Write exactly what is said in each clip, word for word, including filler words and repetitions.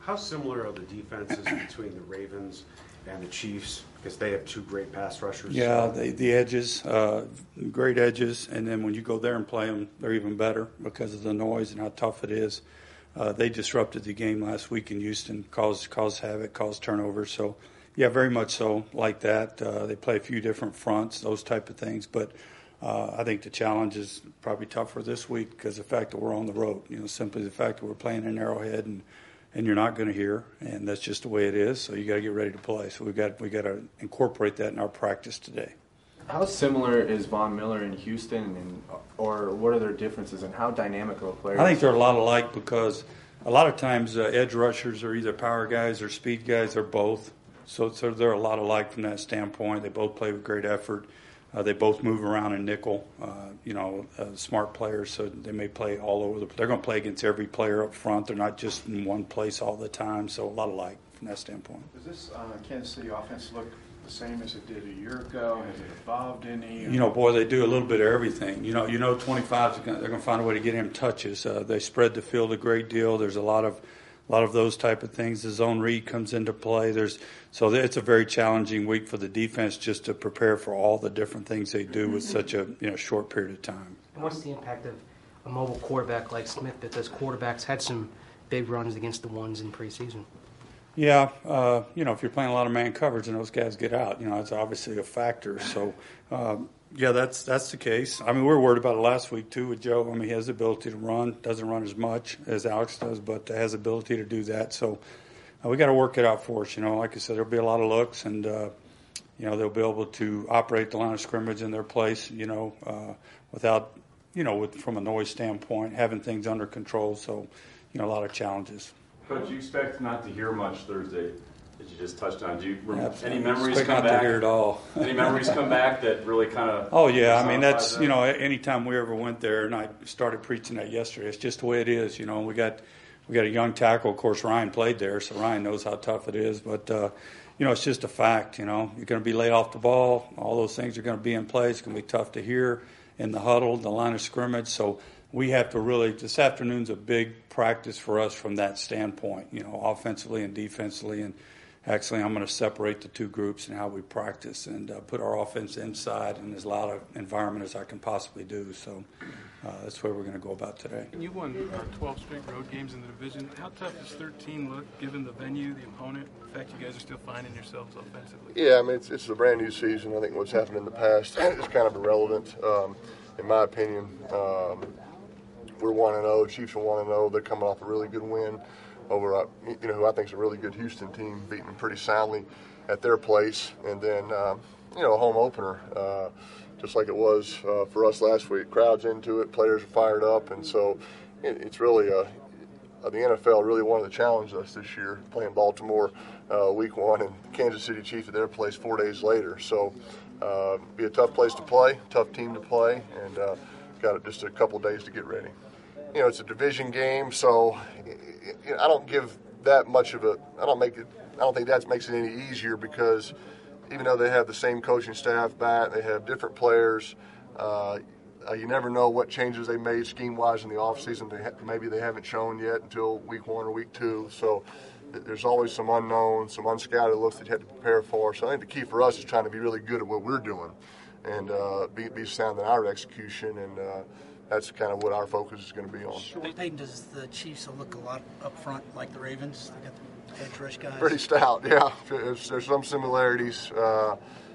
How similar are the defenses between the Ravens and the Chiefs? Because they have two great pass rushers. Yeah, the, the edges, uh, great edges, and then when you go there and play them, they're even better because of the noise and how tough it is. Uh, they disrupted the game last week in Houston, caused caused havoc, caused turnovers. So, yeah, very much so like that. Uh, they play a few different fronts, those type of things. But uh, I think the challenge is probably tougher this week because the fact that we're on the road. You know, simply the fact that we're playing in Arrowhead and and you're not going to hear, and that's just the way it is. So you got to get ready to play. So we got we got to incorporate that in our practice today. How similar is Von Miller in Houston, and or what are their differences, and how dynamic of a player? I think they're a lot alike because a lot of times uh, edge rushers are either power guys or speed guys or both. So, so they're a lot alike from that standpoint. They both play with great effort. Uh, they both move around in nickel. Uh, you know, uh, smart players, so they may play all over the. They're going to play against every player up front. They're not just in one place all the time. So a lot alike from that standpoint. Does this uh, Kansas City offense look the same as it did a year ago? Has it evolved any? You know, boy, they do a little bit of everything. You know, you know, twenty-five, they're going to find a way to get him touches. Uh, they spread the field a great deal. There's a lot of, a lot of those type of things. The zone read comes into play. There's so it's a very challenging week for the defense just to prepare for all the different things they do with such a you know short period of time. And what's the impact of a mobile quarterback like Smith? That those quarterbacks had some big runs against the ones in preseason. Yeah, uh, you know, if you're playing a lot of man coverage and those guys get out, you know, it's obviously a factor. So, um, yeah, that's that's the case. I mean, we were worried about it last week, too, with Joe. I mean, he has the ability to run, doesn't run as much as Alex does, but has the ability to do that. So uh, we got to work it out for us. You know, like I said, there'll be a lot of looks, and, uh, you know, they'll be able to operate the line of scrimmage in their place, you know, uh, without, you know, with, from a noise standpoint, having things under control. So, you know, a lot of challenges. Coach, you expect not to hear much Thursday that you just touched on. Do you remember, Absolutely. any memories expect come not back? to hear it all. Any memories come back that really kind of? Oh yeah, I mean that's that? you know anytime we ever went there, and I started preaching that yesterday. It's just the way it is. You know, we got we got a young tackle. Of course, Ryan played there, so Ryan knows how tough it is. But uh, you know, it's just a fact. You know, you're going to be laid off the ball. All those things are going to be in place. It's going to be tough to hear in the huddle, the line of scrimmage. So we have to really, this afternoon's a big practice for us from that standpoint, you know, offensively and defensively. And actually, I'm going to separate the two groups and how we practice and uh, put our offense inside in as loud an environment as I can possibly do. So uh, that's where we're going to go about today. You won uh, twelve straight road games in the division. How tough does thirteen look, given the venue, the opponent, the fact you guys are still finding yourselves offensively? Yeah, I mean, it's, it's a brand new season. I think what's happened in the past is kind of irrelevant, um, in my opinion. Um, We're one and zero. Chiefs are one and zero. They're coming off a really good win over, uh, you know, who I think is a really good Houston team, beating them pretty soundly at their place. And then, um, you know, a home opener, uh, just like it was uh, for us last week. Crowds into it, players are fired up, and so it, it's really a, uh, the N F L really wanted to challenge us this year, playing Baltimore uh, week one and Kansas City Chiefs at their place four days later. So, uh, be a tough place to play, tough team to play, and uh, got just a couple days to get ready. You know, it's a division game, so you know, I don't give that much of a. I don't make it. I don't think that makes it any easier because even though they have the same coaching staff back, they have different players. Uh, uh, you never know what changes they made scheme-wise in the offseason. They ha- maybe they haven't shown yet until week one or week two. So th- there's always some unknowns, some unscouted looks that you have to prepare for. So I think the key for us is trying to be really good at what we're doing and uh, be, be sound in our execution and. Uh, That's kind of what our focus is going to be on. Peyton, does the Chiefs look a lot up front like the Ravens? They got the edge rush guys. Pretty stout, yeah. There's, there's some similarities. Uh,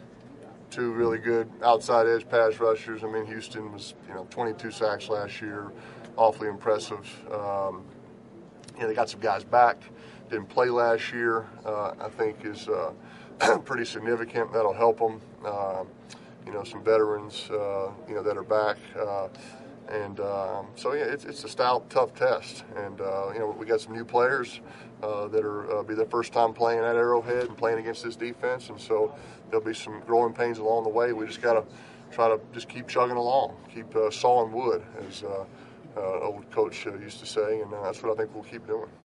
two really good outside edge pass rushers. I mean, Houston was, you know, twenty-two sacks last year, awfully impressive. Um, you know, they got some guys back. Didn't play last year. Uh, I think is uh, pretty significant. That'll help them. Uh, you know, some veterans, uh, you know, that are back. Uh, And um, so, yeah, it's, it's a stout, tough test. And, uh, you know, we got some new players uh, that are uh, be their first time playing at Arrowhead and playing against this defense. And so there'll be some growing pains along the way. We just got to try to just keep chugging along, keep uh, sawing wood, as uh, uh, old coach uh, used to say. And uh, that's what I think we'll keep doing.